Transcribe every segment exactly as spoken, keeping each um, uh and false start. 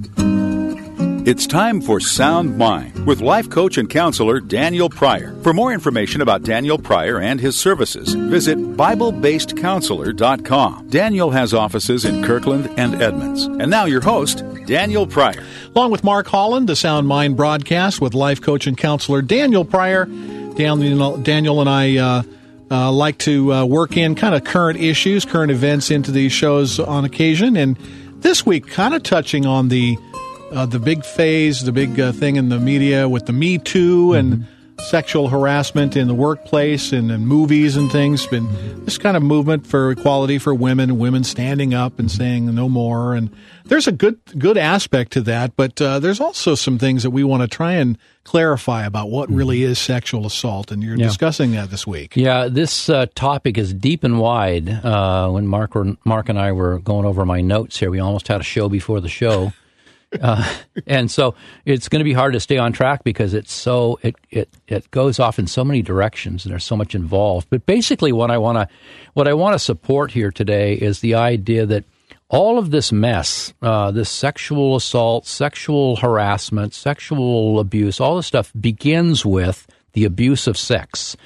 It's time for Sound Mind with life coach and counselor Daniel Pryor. For more information about Daniel Pryor and his services, visit Bible Based Counselor dot com. Daniel has offices in Kirkland and Edmonds. And now your host, Daniel Pryor. Along with Mark Holland, the Sound Mind broadcast with life coach and counselor Daniel Pryor. Daniel, Daniel and I uh, uh, like to uh, work in kind of current issues, current events into these shows on occasion. And this week, kind of touching on the Uh, the big phase, the big uh, thing in the media with the Me Too and mm-hmm. sexual harassment in the workplace and in movies and things. Been this kind of movement for equality for women, women standing up and saying no more. And there's a good good aspect to that, but uh, there's also some things that we want to try and clarify about what really is sexual assault. And you're yeah. discussing that this week. Yeah, this uh, topic is deep and wide. Uh, when Mark, were, Mark and I were going over my notes here, we almost had a show before the show. Uh, and so it's going to be hard to stay on track because it's so it, it it goes off in so many directions and there's so much involved. But basically, what I want to what I want to support here today is the idea that all of this mess, uh, this sexual assault, sexual harassment, sexual abuse, all this stuff begins with the abuse of sex.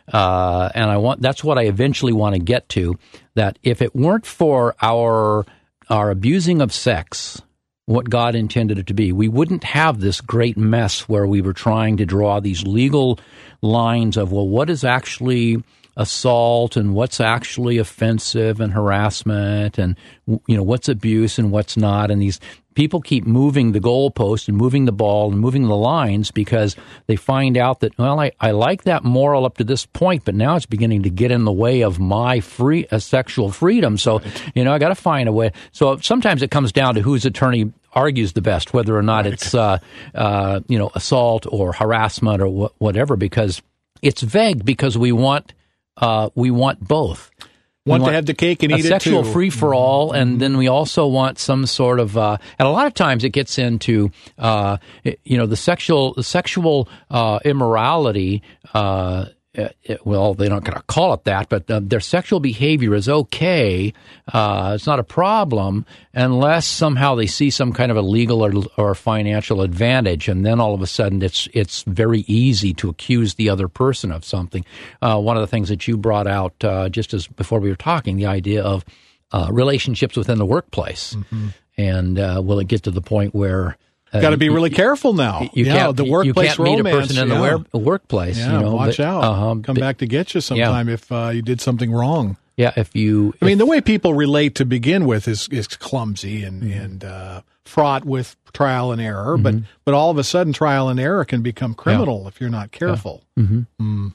Uh, and I want that's what I eventually want to get to. That if it weren't for our our abusing of sex, what God intended it to be, we wouldn't have this great mess where we were trying to draw these legal lines of, well, what is actually assault and what's actually offensive and harassment and, you know, what's abuse and what's not. And these people keep moving the goalpost and moving the ball and moving the lines because they find out that, well, I, I like that moral up to this point, but now it's beginning to get in the way of my free uh, sexual freedom. So, right. you know, I got to find a way. So sometimes it comes down to whose attorney argues the best, whether or not right. it's, uh, uh, you know, assault or harassment or wh- whatever, because it's vague because we want uh, we want both. Want, want to have the cake and eat it too. A sexual free-for-all, mm-hmm. and then we also want some sort of, uh, and a lot of times it gets into, uh, you know, the sexual the sexual uh, immorality. Uh, it, well, they're not going to call it that, but uh, their sexual behavior is okay. Uh, it's not a problem unless somehow they see some kind of a legal or, or financial advantage, and then all of a sudden it's it's very easy to accuse the other person of something. Uh, one of the things that you brought out uh, just as before we were talking, the idea of uh, relationships within the workplace, mm-hmm. and uh, will it get to the point where Uh, Got to be really careful now. You yeah, can't, the workplace you can't romance, meet a person in yeah. the workplace. Yeah, you know, watch but, out. Uh-huh, Come but, back to get you sometime yeah. if uh, you did something wrong. Yeah, if you... I if, mean, the way people relate to begin with is, is clumsy and, mm-hmm. and uh, fraught with trial and error, mm-hmm. but but all of a sudden trial and error can become criminal yeah. if you're not careful. Yeah. Mm-hmm. Mm.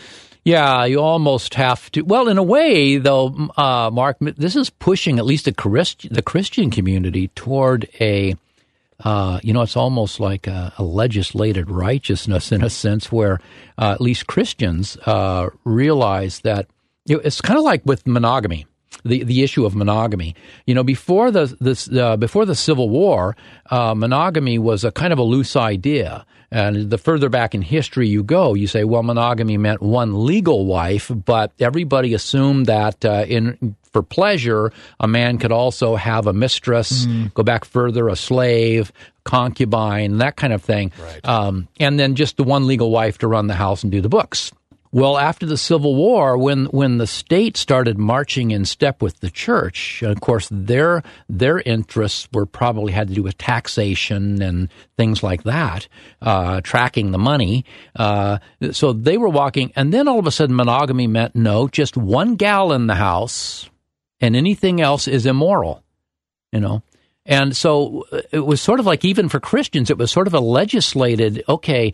Yeah, you almost have to. Well, in a way, though, uh, Mark, this is pushing at least the, Christ, the Christian community toward a... Uh, you know, it's almost like a, a legislated righteousness in a sense where uh, at least Christians uh, realize that you know, it's kind of like with monogamy, the the issue of monogamy. You know, before the this uh, before the Civil War, uh, monogamy was a kind of a loose idea. And the further back in history you go, you say, well, monogamy meant one legal wife, but everybody assumed that uh, in for pleasure, a man could also have a mistress, mm. go back further, a slave, concubine, that kind of thing. Right. Um, and then just the one legal wife to run the house and do the books. Well, after the Civil War, when when the state started marching in step with the church, of course, their their interests were probably had to do with taxation and things like that, uh, tracking the money. Uh, so they were walking, and then all of a sudden, monogamy meant no, just one gal in the house, and anything else is immoral, you know. And so it was sort of like, even for Christians, it was sort of a legislated, okay,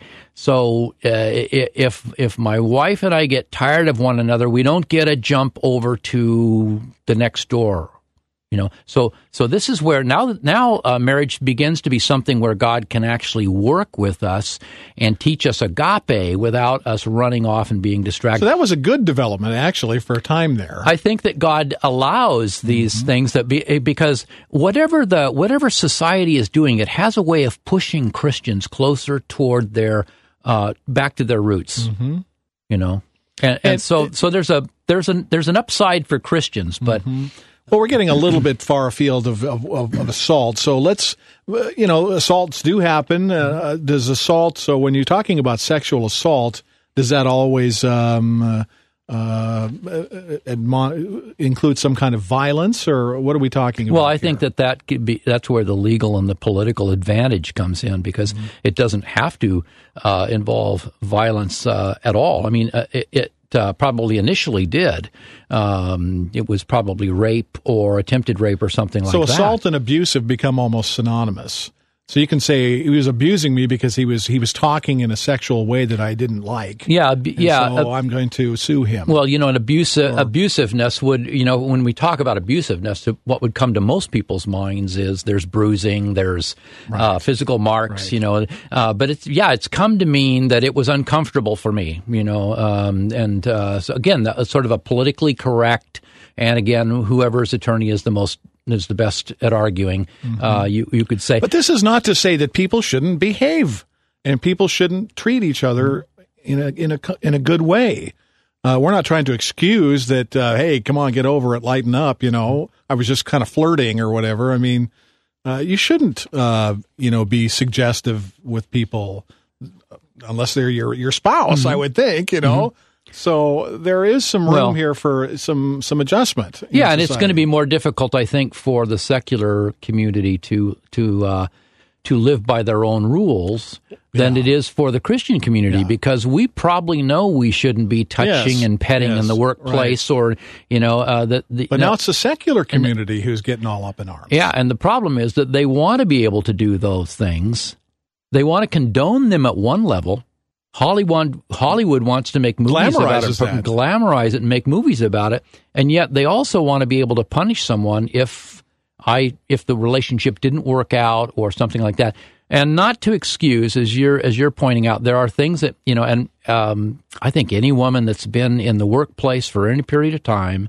so uh, if if my wife and I get tired of one another, we don't get a jump over to the next door. You know, so so this is where now now uh, marriage begins to be something where God can actually work with us and teach us agape without us running off and being distracted. So that was a good development, actually, for a time there. I think that God allows these mm-hmm. things that be, because whatever the whatever society is doing, it has a way of pushing Christians closer toward their uh, back to their roots. Mm-hmm. You know, and, and, and so it, so there's a there's an there's an upside for Christians, but. Mm-hmm. Well, we're getting a little bit far afield of, of, of, of assault. So let's, uh, you know, assaults do happen. Uh, does assault, so when you're talking about sexual assault, does that always um, uh, uh, admon- include some kind of violence, or what are we talking about? Well, I here? think that, that could be, that's where the legal and the political advantage comes in, because mm-hmm. it doesn't have to uh, involve violence uh, at all. I mean, uh, it, it Uh, probably initially did. Um, it was probably rape or attempted rape or something like so that. So assault and abuse have become almost synonymous. So you can say he was abusing me because he was he was talking in a sexual way that I didn't like. Yeah, ab- yeah. So uh, I'm going to sue him. Well, you know, an abusive or, abusiveness would, you know, when we talk about abusiveness, what would come to most people's minds is there's bruising, there's right. uh, physical marks, right. you know. Uh, but it's yeah, it's come to mean that it was uncomfortable for me, you know. Um, and uh, so again, that, sort of a politically correct, and again, whoever's attorney is the most. is the best at arguing, mm-hmm. uh, you you could say. But this is not to say that people shouldn't behave and people shouldn't treat each other in a in a in a good way. Uh, we're not trying to excuse that. Uh, hey, come on, get over it, lighten up. You know, I was just kind of flirting or whatever. I mean, uh, you shouldn't, uh, you know, be suggestive with people unless they're your your spouse. Mm-hmm. I would think, you know. Mm-hmm. So there is some room well, here for some some adjustment. Yeah, and it's going to be more difficult, I think, for the secular community to to uh, to live by their own rules than yeah. it is for the Christian community, yeah. because we probably know we shouldn't be touching yes. and petting yes. in the workplace, right. or you know, uh, the, the but now know, it's the secular community the, who's getting all up in arms. Yeah, and the problem is that they want to be able to do those things. They want to condone them at one level. Hollywood Hollywood wants to make movies about it, that. glamorize it, and make movies about it, and yet they also want to be able to punish someone if I if the relationship didn't work out or something like that. And not to excuse, as you're as you're pointing out, there are things that you know, and um, I think any woman that's been in the workplace for any period of time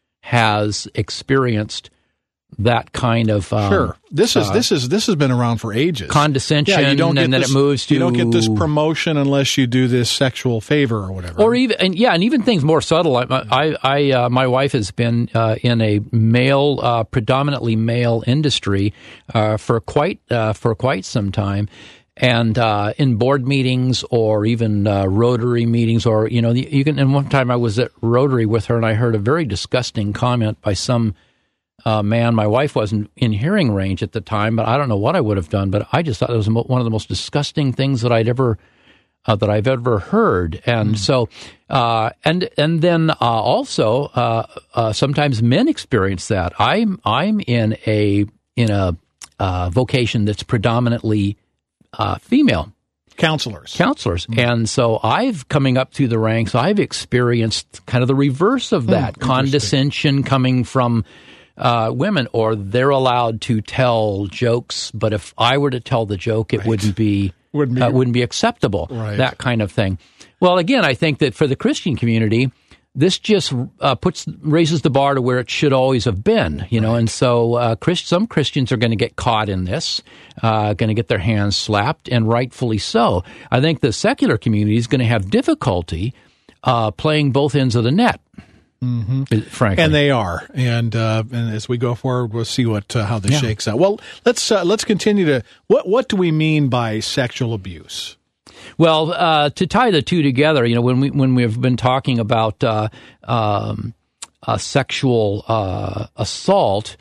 has experienced that kind of um, sure. This is uh, this is this has been around for ages. Condescension, yeah, you don't get and then this, it moves to you don't get this promotion unless you do this sexual favor or whatever. Or even and yeah, and even things more subtle. I, I, I uh, my wife has been uh, in a male, uh, predominantly male industry uh, for quite uh, for quite some time. And uh, in board meetings or even uh, Rotary meetings, or you know, you can. And one time I was at Rotary with her, and I heard a very disgusting comment by some. Uh, man, my wife wasn't in hearing range at the time, but I don't know what I would have done. But I just thought it was one of the most disgusting things that I'd ever uh, that I've ever heard. And mm. so, uh, and and then uh, also uh, uh, sometimes men experience that. I'm I'm in a in a uh, vocation that's predominantly uh, female. Counselors. Counselors. Mm. And so I've, coming up through the ranks, I've experienced kind of the reverse of that, mm, condescension coming from Uh, women, or they're allowed to tell jokes, but if I were to tell the joke, it right. wouldn't be wouldn't be, uh, wouldn't be acceptable. Right. That kind of thing. Well, again, I think that for the Christian community, this just uh, puts raises the bar to where it should always have been, you know. Right. And so, uh, Christ, some Christians are going to get caught in this, uh, going to get their hands slapped, and rightfully so. I think the secular community is going to have difficulty uh, playing both ends of the net. Mm-hmm. Frankly, and they are, and uh, and as we go forward, we'll see what uh, how this yeah. shakes out. Well, let's uh, let's continue to what what do we mean by sexual abuse? Well, uh, to tie the two together, you know, when we when we've been talking about uh, um, uh, sexual uh, assault.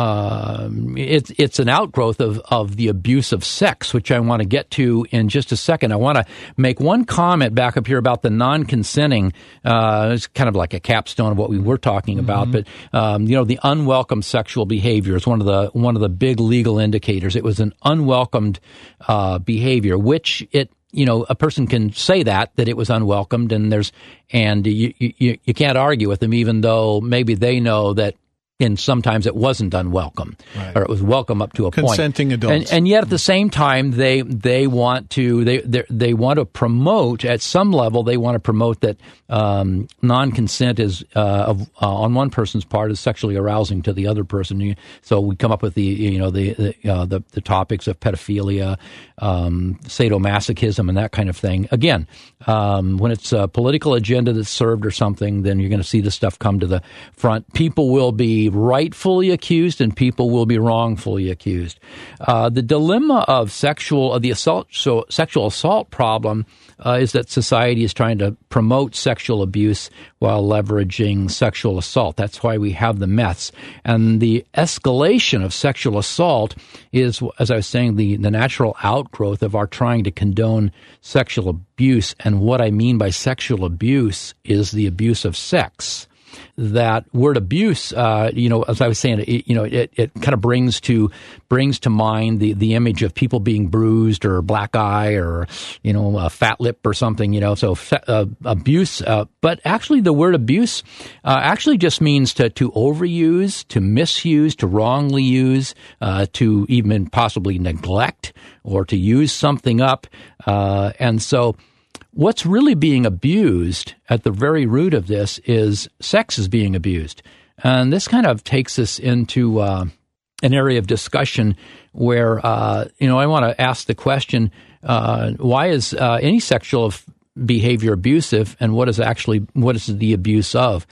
Um, it's it's an outgrowth of, of the abuse of sex, which I want to get to in just a second. I want to make one comment back up here about the non-consenting. Uh, it's kind of like a capstone of what we were talking about, mm-hmm. but um, you know, the unwelcome sexual behavior is one of the one of the big legal indicators. It was an unwelcomed uh, behavior, which it. You know, a person can say that, that it was unwelcomed, and there's, and you, you, you can't argue with them, even though maybe they know that, and sometimes it wasn't unwelcome, right. or it was welcome up to a Consenting point. Consenting adults, and, and yet at the same time, they they want to they they want to promote at some level. They want to promote that um, non-consent is uh, of, uh, on one person's part is sexually arousing to the other person. So we come up with the you know the the uh, the, the topics of pedophilia, um, sadomasochism, and that kind of thing. Again, um, when it's a political agenda that's served or something, then you're going to see this stuff come to the front. People will be be rightfully accused and people will be wrongfully accused. Uh, the dilemma of sexual, of the assault, so sexual assault problem uh, is that society is trying to promote sexual abuse while leveraging sexual assault. That's why we have the meths. And the escalation of sexual assault is, as I was saying, the, the natural outgrowth of our trying to condone sexual abuse. And what I mean by sexual abuse is the abuse of sex. That word abuse, uh, you know, as I was saying, it, you know, it, it kind of brings to brings to mind the, the image of people being bruised or black eye or, you know, a fat lip or something, you know, so uh, abuse. Uh, but actually the word abuse uh, actually just means to, to overuse, to misuse, to wrongly use, uh, to even possibly neglect or to use something up. Uh, and so what's really being abused at the very root of this is sex is being abused. And this kind of takes us into uh, an area of discussion where, uh, you know, I want to ask the question, uh, why is uh, any sexual behavior abusive and what is actually, what is the abuse of?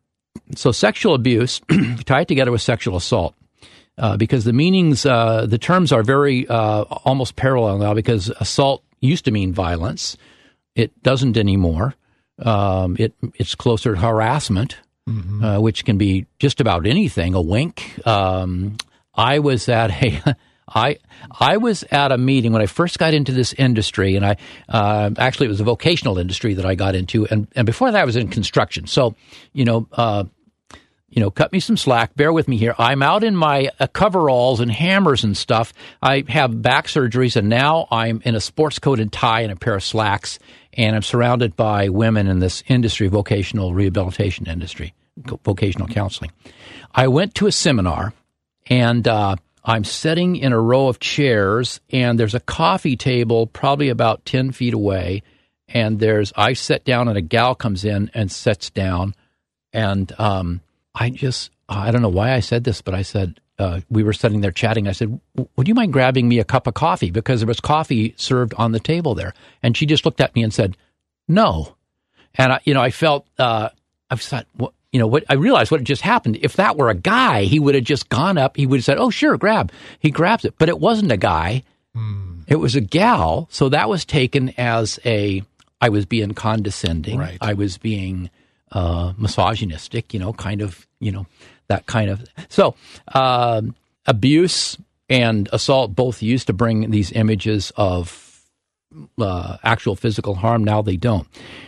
So sexual abuse, tie it together with sexual assault. Uh, because the meanings, uh, the terms are very uh, almost parallel now because assault used to mean violence. It doesn't anymore. Um, it it's closer to harassment, mm-hmm. uh, which can be just about anything. A wink. Um, I was at a I I was at a meeting when I first got into this industry, and I uh, actually it was a vocational industry that I got into, and and before that I was in construction. So you know. Uh, You know, cut me some slack. Bear with me here. I'm out in my uh, coveralls and hammers and stuff. I have back surgeries, and now I'm in a sports coat and tie and a pair of slacks, and I'm surrounded by women in this industry, vocational rehabilitation industry, vocational counseling. I went to a seminar, and uh, I'm sitting in a row of chairs, and there's a coffee table probably about ten feet away, and there's I sit down, and a gal comes in and sits down, and um I just, I don't know why I said this, but I said, uh, we were sitting there chatting. I said, would you mind grabbing me a cup of coffee? Because there was coffee served on the table there. And she just looked at me and said, no. And, I, you know, I felt, uh, I thought, what, you know, what I realized what had just happened. If that were a guy, he would have just gone up. He would have said, oh, sure, grab. He grabs it. But it wasn't a guy. Mm. It was a gal. So that was taken as a, I was being condescending. Right. I was being Uh, misogynistic, you know, kind of, you know, that kind of. So uh, abuse and assault both used to bring these images of uh, actual physical harm. Now they don't.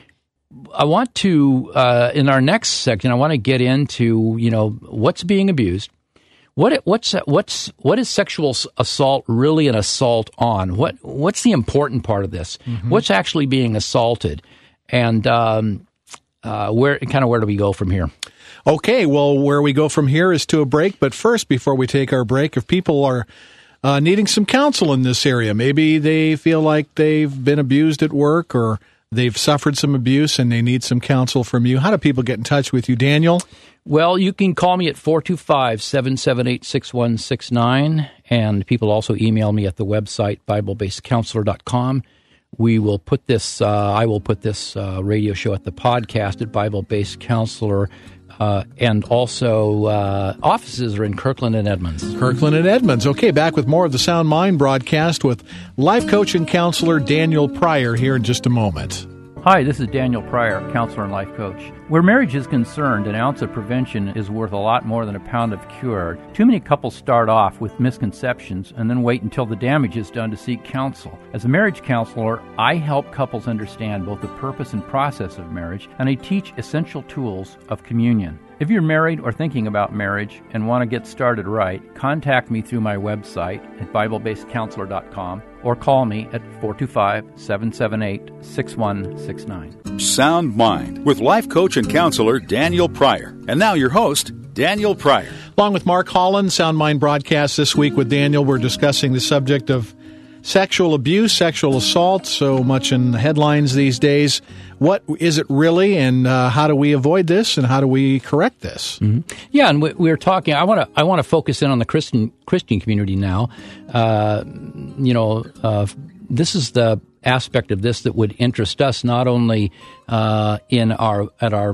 I want to, uh, in our next section, I want to get into, you know, what's being abused. What what's what's what is sexual assault really an assault on? What what's the important part of this? Mm-hmm. What's actually being assaulted? And um Uh, where kind of where do we go from here? Okay, well, where we go from here is to a break. But first, before we take our break, if people are uh, needing some counsel in this area, maybe they feel like they've been abused at work or they've suffered some abuse and they need some counsel from you, how do people get in touch with you, Daniel? Well, you can call me at four two five, seven seven eight, six one six nine, and people also email me at the website, bible based counselor dot com. We will put this, uh, I will put this uh, radio show at the podcast at Bible Based Counselor, uh, and also uh, offices are in Kirkland and Edmonds. Kirkland and Edmonds. Okay, back with more of the Sound Mind broadcast with life coach and counselor Daniel Pryor here in just a moment. Hi, this is Daniel Pryor, counselor and life coach. Where marriage is concerned, an ounce of prevention is worth a lot more than a pound of cure. Too many couples start off with misconceptions and then wait until the damage is done to seek counsel. As a marriage counselor, I help couples understand both the purpose and process of marriage, and I teach essential tools of communion. If you're married or thinking about marriage and want to get started right, contact me through my website at bible based counselor dot com or call me at four two five, seven seven eight, six one six nine. Sound Mind with life coach and counselor Daniel Pryor. And now your host, Daniel Pryor. Along with Mark Holland, Sound Mind broadcast this week with Daniel, we're discussing the subject of sexual abuse, sexual assault, so much in the headlines these days. What is it really, and uh, how do we avoid this, and how do we correct this? Mm-hmm. Yeah, and we, we're talking. I want to. I want to focus in on the Christian Christian community now. Uh, you know, uh, this is the aspect of this that would interest us, not only uh, in our at our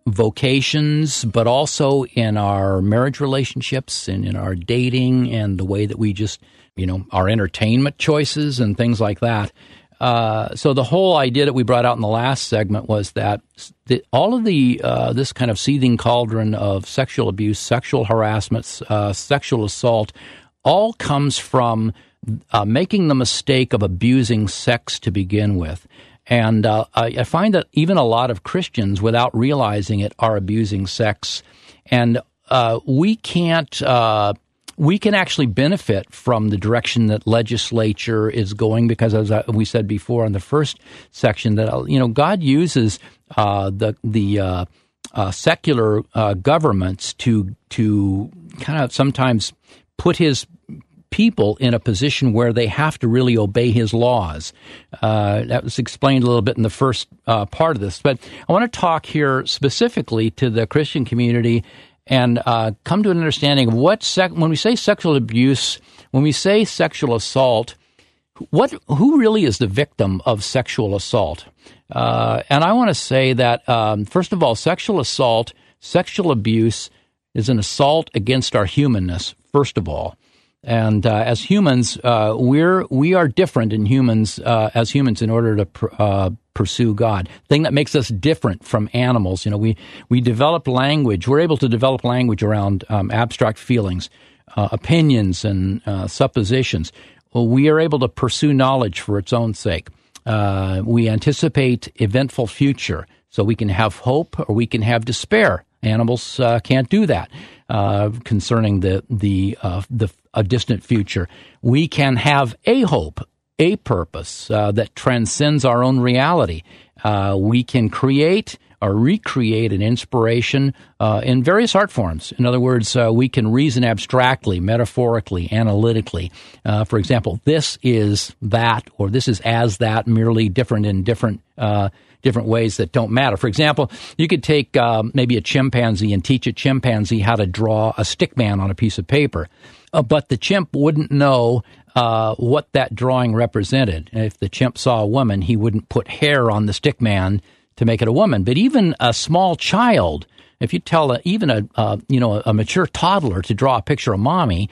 vocations, but also in our marriage relationships and in our dating and the way that we just, you know, our entertainment choices and things like that. Uh, so the whole idea that we brought out in the last segment was that the, all of the uh, this kind of seething cauldron of sexual abuse, sexual harassment, uh, sexual assault, all comes from uh, making the mistake of abusing sex to begin with. And uh, I, I find that even a lot of Christians, without realizing it, are abusing sex. And uh, we can't... Uh, We can actually benefit from the direction that legislature is going because, as we said before in the first section, that you know God uses uh, the the uh, uh, secular uh, governments to to kind of sometimes put His people in a position where they have to really obey His laws. Uh, that was explained a little bit in the first uh, part of this, but I want to talk here specifically to the Christian community and uh, come to an understanding of what sec- when we say sexual abuse, when we say sexual assault, what who really is the victim of sexual assault? Uh, and I want to say that um, first of all, sexual assault, sexual abuse is an assault against our humanness. First of all, and uh, as humans, uh, we're we are different in humans uh, as humans in order to pr- uh, pursue God. The thing that makes us different from animals. You know, we we develop language. We're able to develop language around um, abstract feelings, uh, opinions, and uh, suppositions. Well, we are able to pursue knowledge for its own sake. Uh, we anticipate eventful future, so we can have hope or we can have despair. Animals uh, can't do that uh, concerning the the uh, the a distant future. We can have a hope, a purpose uh, that transcends our own reality. Uh, we can create or recreate an inspiration uh, in various art forms. In other words, uh, we can reason abstractly, metaphorically, analytically. Uh, for example, this is that, or this is as that, merely different in different uh, different ways that don't matter. For example, you could take uh, maybe a chimpanzee and teach a chimpanzee how to draw a stick man on a piece of paper. Uh, but the chimp wouldn't know uh, what that drawing represented. And if the chimp saw a woman, he wouldn't put hair on the stick man to make it a woman. But even a small child, if you tell a, even a uh, you know a mature toddler to draw a picture of mommy,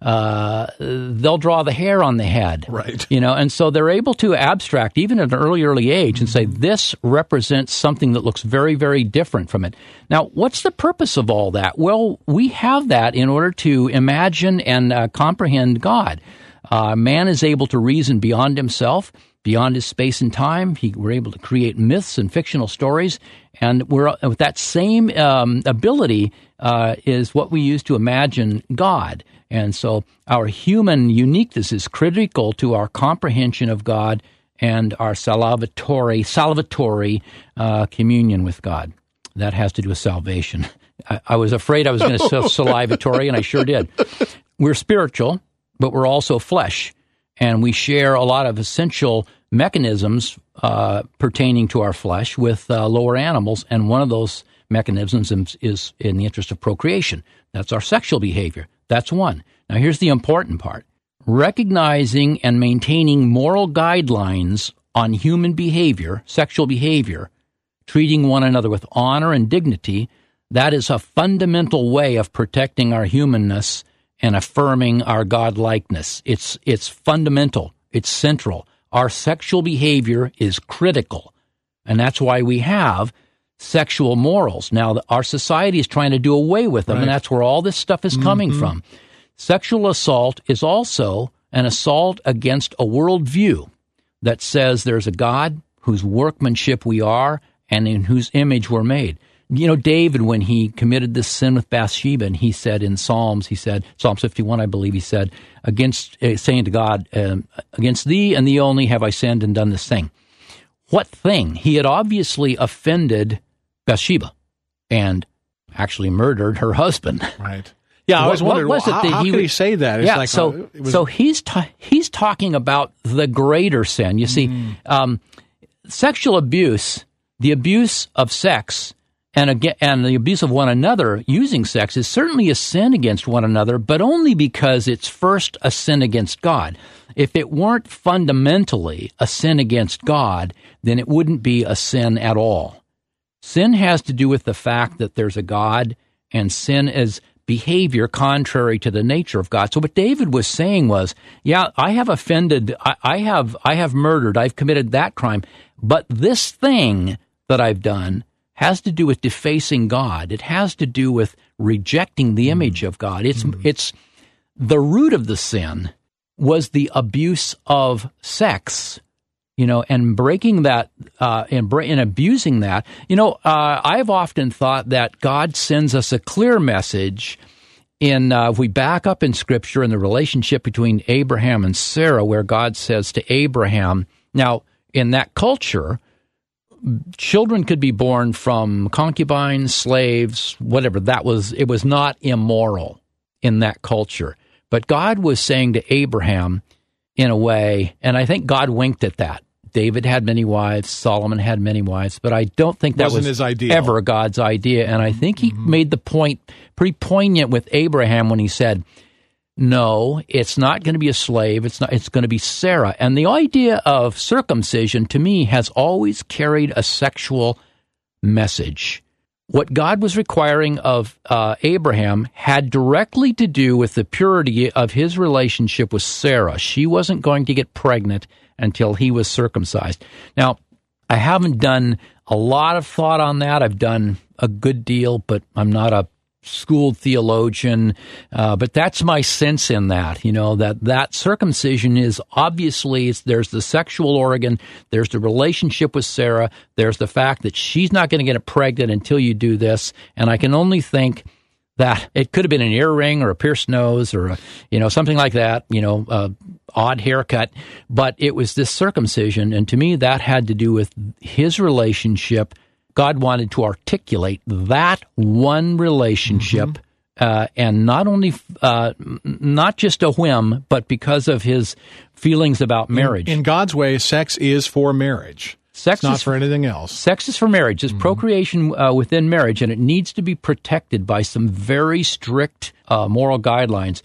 uh, they'll draw the hair on the head, right? You know, and so they're able to abstract even at an early early age and say this represents something that looks very very different from it. Now, what's the purpose of all that? Well, we have that in order to imagine and uh, comprehend God. Uh, man is able to reason beyond himself, beyond his space and time. He, we're able to create myths and fictional stories, and we're with that same um, ability uh, is what we use to imagine God. And so our human uniqueness is critical to our comprehension of God and our salvatory, salvatory uh, communion with God. That has to do with salvation. I, I was afraid I was going to say salivatory, and I sure did. We're spiritual, but we're also flesh, and we share a lot of essential mechanisms uh, pertaining to our flesh with uh, lower animals, and one of those mechanisms is, is in the interest of procreation. That's our sexual behavior. That's one. Now, here's the important part. Recognizing and maintaining moral guidelines on human behavior, sexual behavior, treating one another with honor and dignity, that is a fundamental way of protecting our humanness and affirming our God-likeness. It's, it's fundamental. It's central. Our sexual behavior is critical, and that's why we have sexual morals. Now, our society is trying to do away with them, right, and that's where all this stuff is coming mm-hmm. from. Sexual assault is also an assault against a worldview that says there's a God whose workmanship we are and in whose image we're made. You know, David, when he committed this sin with Bathsheba, and he said in Psalms, he said, Psalm fifty-one, I believe, he said, against uh, saying to God, um, against thee and thee only have I sinned and done this thing. What thing? He had obviously offended Bathsheba and actually murdered her husband. Right. Yeah, I was what, wondering, what was well, it that how, he how could he say that? It's yeah, like, so, uh, it was... so he's, ta- he's talking about the greater sin. You see, mm. um, sexual abuse, the abuse of sex, and again, and the abuse of one another using sex is certainly a sin against one another, but only because it's first a sin against God. If it weren't fundamentally a sin against God, then it wouldn't be a sin at all. Sin has to do with the fact that there's a God, and sin is behavior contrary to the nature of God. So what David was saying was, yeah, I have offended, I, I have I have murdered, I've committed that crime, but this thing that I've done has to do with defacing God. It has to do with rejecting the image of God. It's mm-hmm. it's the root of the sin was the abuse of sex, you know, and breaking that uh, and, and abusing that. You know, uh, I've often thought that God sends us a clear message in, uh, if we back up in Scripture, in the relationship between Abraham and Sarah, where God says to Abraham, now, in that culture, children could be born from concubines, slaves, whatever. That was, it was not immoral in that culture. But God was saying to Abraham, in a way, and I think God winked at that. David had many wives, Solomon had many wives, but I don't think that Wasn't was his idea. ever God's idea. And I think he mm-hmm. made the point pretty poignant with Abraham when he said, no, it's not going to be a slave. It's not. It's going to be Sarah. And the idea of circumcision, to me, has always carried a sexual message. What God was requiring of uh, Abraham had directly to do with the purity of his relationship with Sarah. She wasn't going to get pregnant until he was circumcised. Now, I haven't done a lot of thought on that. I've done a good deal, but I'm not a schooled theologian. Uh, but that's my sense in that, you know, that that circumcision is obviously, it's, there's the sexual organ, there's the relationship with Sarah, there's the fact that she's not going to get pregnant until you do this. And I can only think that it could have been an earring or a pierced nose or, a, you know, something like that, you know, uh, odd haircut. But it was this circumcision. And to me, that had to do with his relationship. God wanted to articulate that one relationship, mm-hmm. uh, and not only, uh, not just a whim, but because of his feelings about marriage. In, in God's way, sex is for marriage. Sex it's not is for anything else. Sex is for marriage. It's mm-hmm. procreation uh, within marriage, and it needs to be protected by some very strict uh, moral guidelines.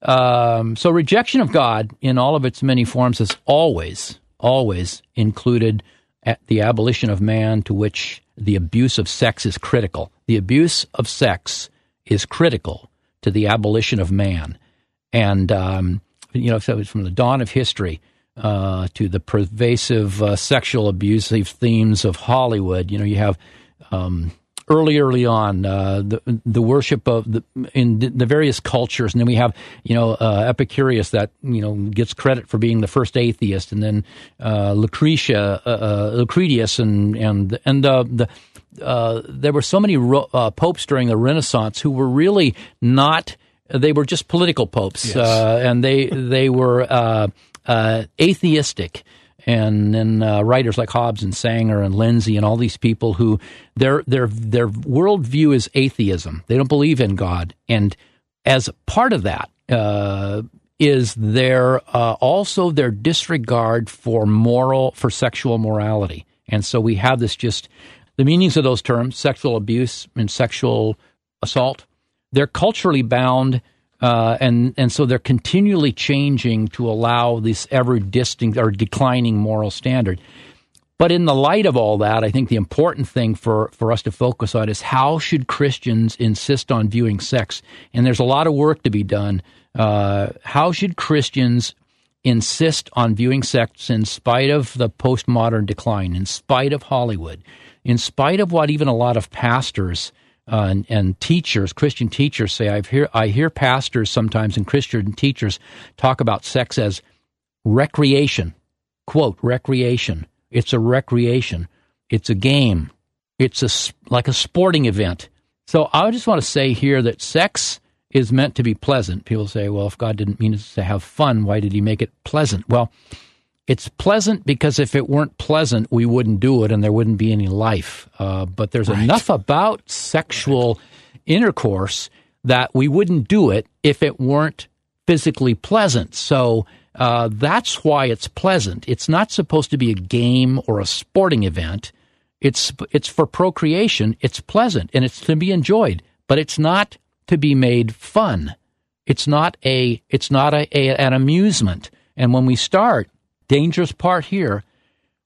Um, so rejection of God in all of its many forms has always, always included at the abolition of man, to which the abuse of sex is critical. The abuse of sex is critical to the abolition of man. And, um, you know, so it's from the dawn of history uh, to the pervasive uh, sexual abusive themes of Hollywood. You know, you have um, early, early on uh, the the worship of the in the various cultures, and then we have, you know, uh, Epicurus that, you know, gets credit for being the first atheist, and then uh, Lucretia, uh, uh, Lucretius, and and and uh, the uh, there were so many ro- uh, popes during the Renaissance who were really not. They were just political popes, yes. uh, and they they were uh, uh, atheistic. And then uh, writers like Hobbes and Sanger and Lindsay and all these people who their their their worldview is atheism. They don't believe in God, and as part of that uh, is their uh, also their disregard for moral for sexual morality. And so we have this just the meanings of those terms: sexual abuse and sexual assault. They're culturally bound. Uh, and and so they're continually changing to allow this ever distinct or declining moral standard. But in the light of all that, I think the important thing for, for us to focus on is how should Christians insist on viewing sex? And there's a lot of work to be done. Uh, how should Christians insist on viewing sex in spite of the postmodern decline, in spite of Hollywood, in spite of what even a lot of pastors Uh, and, and teachers, Christian teachers say, I've hear, I hear pastors sometimes and Christian teachers talk about sex as recreation, quote, recreation. It's a recreation. It's a game. It's a, like a sporting event. So I just want to say here that sex is meant to be pleasant. People say, well, if God didn't mean us to have fun, why did he make it pleasant? Well, it's pleasant because if it weren't pleasant, we wouldn't do it and there wouldn't be any life. Uh, but there's right. enough about sexual intercourse that we wouldn't do it if it weren't physically pleasant. So uh, that's why it's pleasant. It's not supposed to be a game or a sporting event. It's it's for procreation. It's pleasant and it's to be enjoyed, but it's not to be made fun. It's not a it's not a, a an amusement. And when we start, dangerous part here,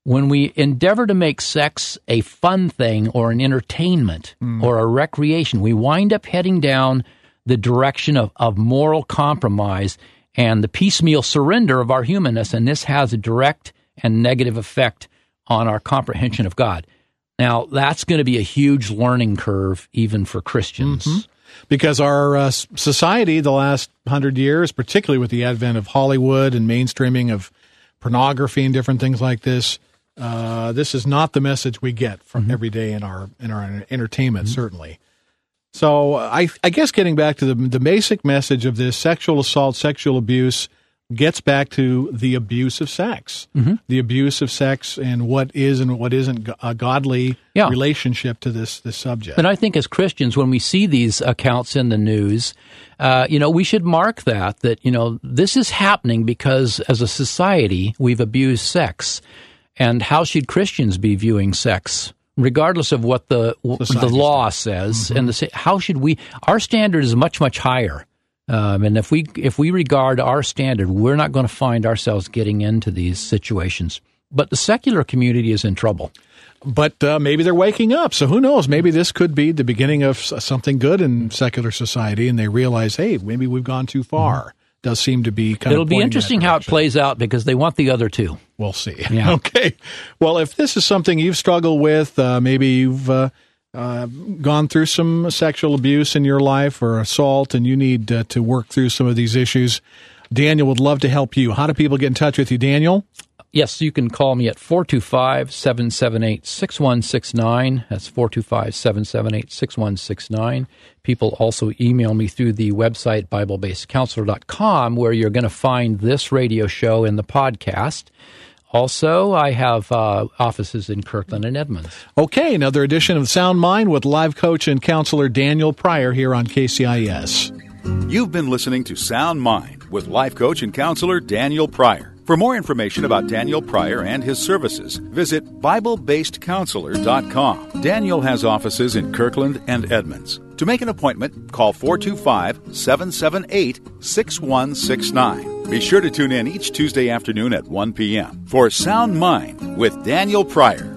when we endeavor to make sex a fun thing or an entertainment mm. or a recreation, we wind up heading down the direction of, of moral compromise and the piecemeal surrender of our humanness, and this has a direct and negative effect on our comprehension of God. Now, that's going to be a huge learning curve even for Christians. Mm-hmm. Because our uh, society, the last hundred years, particularly with the advent of Hollywood and mainstreaming of pornography and different things like this, uh, this is not the message we get from mm-hmm. every day in our in our entertainment, mm-hmm. certainly. So I, I guess getting back to the, the basic message of this, sexual assault, sexual abuse, gets back to the abuse of sex, mm-hmm. the abuse of sex and what is and what isn't a godly yeah. relationship to this, this subject. And I think as Christians, when we see these accounts in the news, uh, you know, we should mark that, that, you know, this is happening because as a society, we've abused sex. And how should Christians be viewing sex? Regardless of what the Society the law says, mm-hmm. and the how should we? Our standard is much much higher, um, and if we if we regard our standard, we're not going to find ourselves getting into these situations. But the secular community is in trouble. But uh, maybe they're waking up. So who knows? Maybe this could be the beginning of something good in secular society, and they realize, hey, maybe we've gone too far. Mm-hmm. Does seem to be kind It'll of be interesting how it plays out because they want the other two. We'll see. Yeah. Okay. Well, if this is something you've struggled with, uh, maybe you've uh, uh, gone through some sexual abuse in your life or assault, and you need uh, to work through some of these issues, Daniel would love to help you. How do people get in touch with you, Daniel? Yes, you can call me at four two five, seven seven eight, six one six nine. That's four two five, seven seven eight, six one six nine. People also email me through the website, Bible Based Counselor dot com, where you're going to find this radio show in the podcast. Also, I have uh, offices in Kirkland and Edmonds. Okay, another edition of Sound Mind with live coach and counselor Daniel Pryor here on K C I S. You've been listening to Sound Mind with life coach and counselor Daniel Pryor. For more information about Daniel Pryor and his services, visit Bible Based Counselor dot com. Daniel has offices in Kirkland and Edmonds. To make an appointment, call four two five, seven seven eight, six one six nine. Be sure to tune in each Tuesday afternoon at one p.m. for Sound Mind with Daniel Pryor.